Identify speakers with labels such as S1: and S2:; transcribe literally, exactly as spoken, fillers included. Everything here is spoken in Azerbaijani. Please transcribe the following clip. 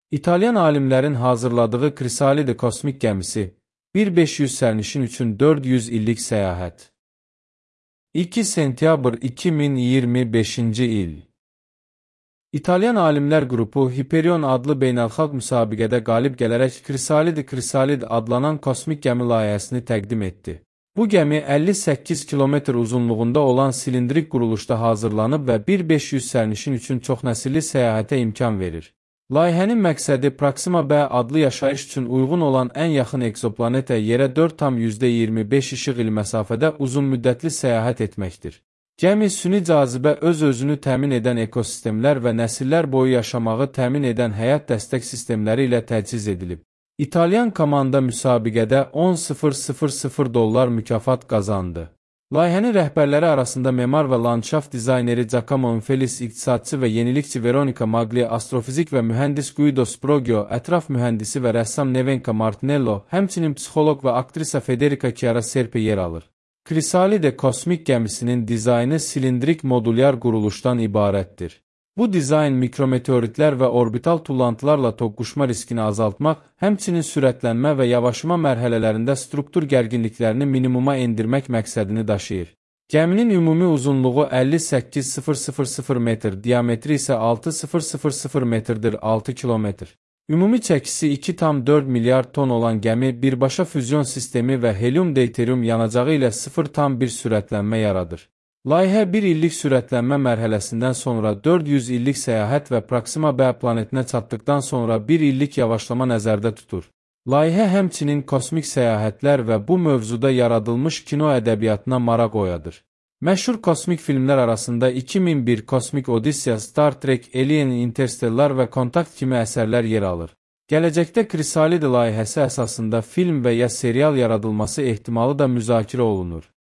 S1: İtalyan alimlərin hazırladığı Krisalide kosmik gəmisi bir min beş yüz sərnişin üçün dörd yüz illik səyahət. iki sentyabr iki min iyirmi beşinci il. İtalyan alimlər qrupu Hyperion adlı beynəlxalq müsabiqədə qalib gələrək Krisalide Krisalide adlanan kosmik gəmi layihəsini təqdim etdi. Bu gəmi əlli səkkiz kilometr uzunluğunda olan silindrik quruluşda hazırlanıb və bir min beş yüz sərnişin üçün çoxnəsilli səyahətə imkan verir. Layihənin məqsədi Proxima B adlı yaşayış üçün uyğun olan ən yaxın egzoplanetə yerə dörd tam iyirmi beş işıq il məsafədə uzunmüddətli səyahət etməkdir. Gəmi süni cazibə öz-özünü təmin edən ekosistemlər və nəsillər boyu yaşamağı təmin edən həyat dəstək sistemləri ilə təchiz edilib. İtalyan komanda müsabiqədə on min dollar mükafat qazandı. Layihənin rəhbərləri arasında memar və landşaft dizayneri Giacomo Infelis, iqtisadçı və yenilikçi Veronica Magli, astrofizik və mühəndis Guido Sprogio, ətraf mühəndisi və rəssam Nevenka Martinello, həmçinin psixoloq və aktrisa Federica Chiara Serpe yer alır. Krisalide kosmik gəmisinin dizaynı silindrik modulyar quruluşdan ibarətdir. Bu dizayn mikrometeoritlər və orbital tullantılarla toqquşma riskini azaltmaq, həmçinin sürətlənmə və yavaşıma mərhələlərində struktur gərginliklərini minimuma endirmək məqsədini daşıyır. Gəminin ümumi uzunluğu əlli səkkiz min metr, diametri isə altı min metrdir, altı kilometr. Ümumi çəkisi iki tam dörd milyard ton olan gəmi birbaşa füzyon sistemi və helium-deuterium yanacağı ilə sıfır tam bir sürətlənmə yaradır. Layihə bir illik sürətlənmə mərhələsindən sonra dörd yüz illik səyahət və Proxima B planetinə çatdıqdan sonra bir illik yavaşlama nəzərdə tutur. Layihə həmçinin kosmik səyahətlər və bu mövzuda yaradılmış kino ədəbiyyatına maraq oyadır. Məşhur kosmik filmlər arasında iki min bir Kosmik Odisseya, Star Trek, Alien, Interstellar və Kontakt kimi əsərlər yer alır. Gələcəkdə Krisalide layihəsi əsasında film və ya serial yaradılması ehtimalı da müzakirə olunur.